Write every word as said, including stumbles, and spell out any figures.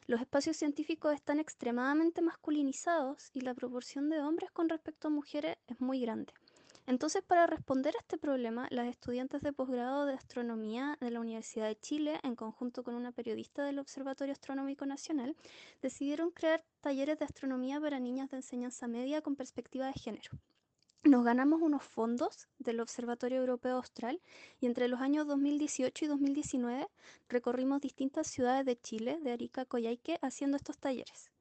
Los espacios científicos están extremadamente masculinizados y la proporción de hombres con respecto a mujeres es muy grande. Entonces, para responder a este problema, las estudiantes de posgrado de astronomía de la Universidad de Chile, en conjunto con una periodista del Observatorio Astronómico Nacional, decidieron crear talleres de astronomía para niñas de enseñanza media con perspectiva de género. Nos ganamos unos fondos del Observatorio Europeo Austral y entre los años dos mil dieciocho y dos mil diecinueve recorrimos distintas ciudades de Chile, de Arica a Coyhaique, haciendo estos talleres.